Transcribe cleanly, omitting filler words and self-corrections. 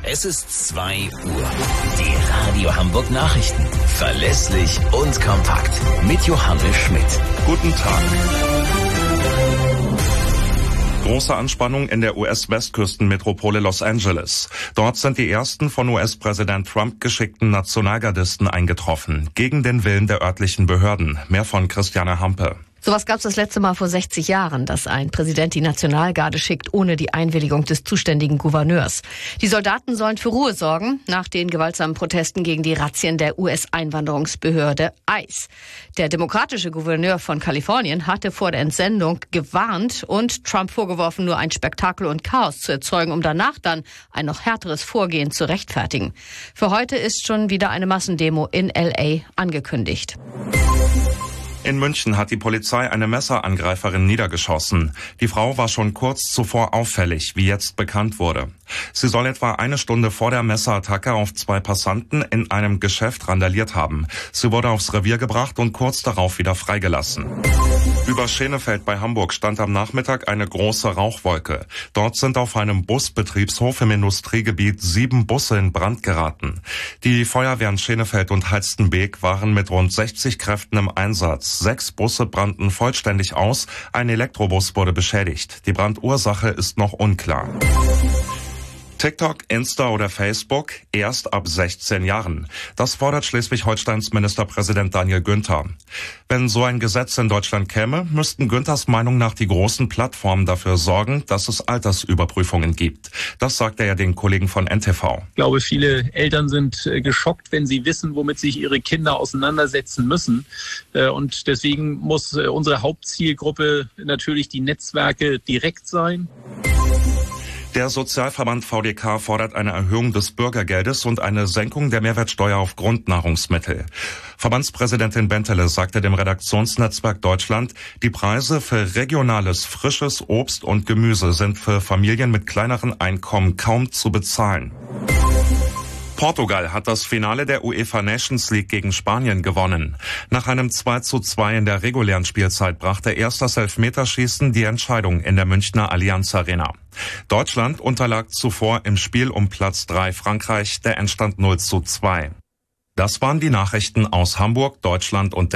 Es ist 2 Uhr. Die Radio Hamburg Nachrichten. Verlässlich und kompakt. Mit Johannes Schmidt. Guten Tag. Große Anspannung in der US-Westküstenmetropole Los Angeles. Dort sind die ersten von US-Präsident Trump geschickten Nationalgardisten eingetroffen. Gegen den Willen der örtlichen Behörden. Mehr von Christiane Hampe. Sowas gab es das letzte Mal vor 60 Jahren, dass ein Präsident die Nationalgarde schickt, ohne die Einwilligung des zuständigen Gouverneurs. Die Soldaten sollen für Ruhe sorgen nach den gewaltsamen Protesten gegen die Razzien der US-Einwanderungsbehörde ICE. Der demokratische Gouverneur von Kalifornien hatte vor der Entsendung gewarnt und Trump vorgeworfen, nur ein Spektakel und Chaos zu erzeugen, um danach dann ein noch härteres Vorgehen zu rechtfertigen. Für heute ist schon wieder eine Massendemo in L.A. angekündigt. In München hat die Polizei eine Messerangreiferin niedergeschossen. Die Frau war schon kurz zuvor auffällig, wie jetzt bekannt wurde. Sie soll etwa eine Stunde vor der Messerattacke auf 2 Passanten in einem Geschäft randaliert haben. Sie wurde aufs Revier gebracht und kurz darauf wieder freigelassen. Über Schenefeld bei Hamburg stand am Nachmittag eine große Rauchwolke. Dort sind auf einem Busbetriebshof im Industriegebiet 7 Busse in Brand geraten. Die Feuerwehren Schenefeld und Halstenbek waren mit rund 60 Kräften im Einsatz. 6 Busse brannten vollständig aus, ein Elektrobus wurde beschädigt. Die Brandursache ist noch unklar. TikTok, Insta oder Facebook erst ab 16 Jahren. Das fordert Schleswig-Holsteins Ministerpräsident Daniel Günther. Wenn so ein Gesetz in Deutschland käme, müssten Günthers Meinung nach die großen Plattformen dafür sorgen, dass es Altersüberprüfungen gibt. Das sagt er ja den Kollegen von NTV. Ich glaube, viele Eltern sind geschockt, wenn sie wissen, womit sich ihre Kinder auseinandersetzen müssen. Und deswegen muss unsere Hauptzielgruppe natürlich die Netzwerke direkt sein. Der Sozialverband VDK fordert eine Erhöhung des Bürgergeldes und eine Senkung der Mehrwertsteuer auf Grundnahrungsmittel. Verbandspräsidentin Bentele sagte dem Redaktionsnetzwerk Deutschland, die Preise für regionales, frisches Obst und Gemüse sind für Familien mit kleineren Einkommen kaum zu bezahlen. Portugal hat das Finale der UEFA Nations League gegen Spanien gewonnen. Nach einem 2:2 in der regulären Spielzeit brachte erst das Elfmeterschießen die Entscheidung in der Münchner Allianz Arena. Deutschland unterlag zuvor im Spiel um Platz 3 Frankreich, der Endstand 0:2. Das waren die Nachrichten aus Hamburg, Deutschland und